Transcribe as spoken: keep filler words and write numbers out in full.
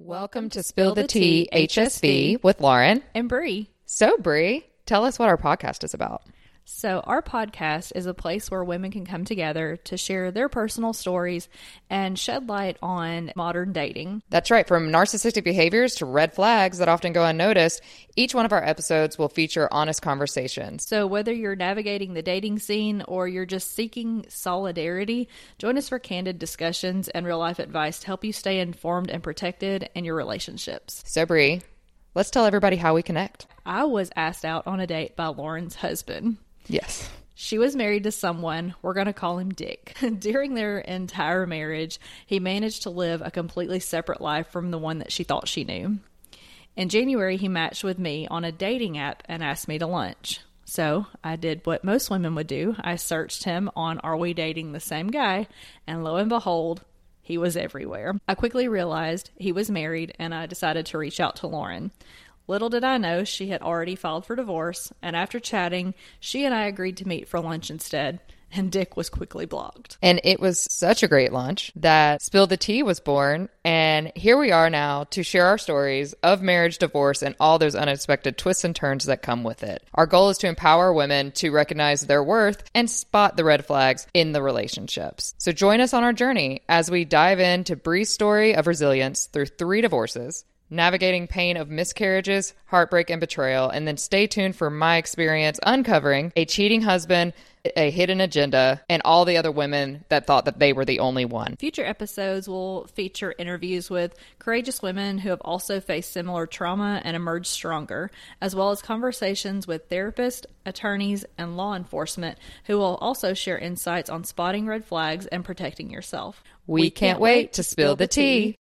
Welcome to Spill the Tea H S V with Lauren and Bree. So, Bree, tell us what our podcast is about. So, our podcast is a place where women can come together to share their personal stories and shed light on modern dating. That's right. From narcissistic behaviors to red flags that often go unnoticed, each one of our episodes will feature honest conversations. So, whether you're navigating the dating scene or you're just seeking solidarity, join us for candid discussions and real-life advice to help you stay informed and protected in your relationships. So, Bree, let's tell everybody how we connect. I was asked out on a date by Lauren's husband. Yes. She was married to someone, we're going to call him Dick. During their entire marriage, he managed to live a completely separate life from the one that she thought she knew. In January, he matched with me on a dating app and asked me to lunch. So I did what most women would do. I searched him on Are We Dating the Same Guy? And lo and behold, he was everywhere. I quickly realized he was married and I decided to reach out to Lauren. Little did I know she had already filed for divorce, and after chatting, she and I agreed to meet for lunch instead, and Dick was quickly blocked. And it was such a great lunch that Spill the Tea was born, and here we are now to share our stories of marriage, divorce, and all those unexpected twists and turns that come with it. Our goal is to empower women to recognize their worth and spot the red flags in the relationships. So join us on our journey as we dive into Bree's story of resilience through three divorces, navigating pain of miscarriages, heartbreak, and betrayal, and then stay tuned for my experience uncovering a cheating husband, a hidden agenda, and all the other women that thought that they were the only one. Future episodes will feature interviews with courageous women who have also faced similar trauma and emerged stronger, as well as conversations with therapists, attorneys, and law enforcement who will also share insights on spotting red flags and protecting yourself. We, we can't, can't wait to spill the tea.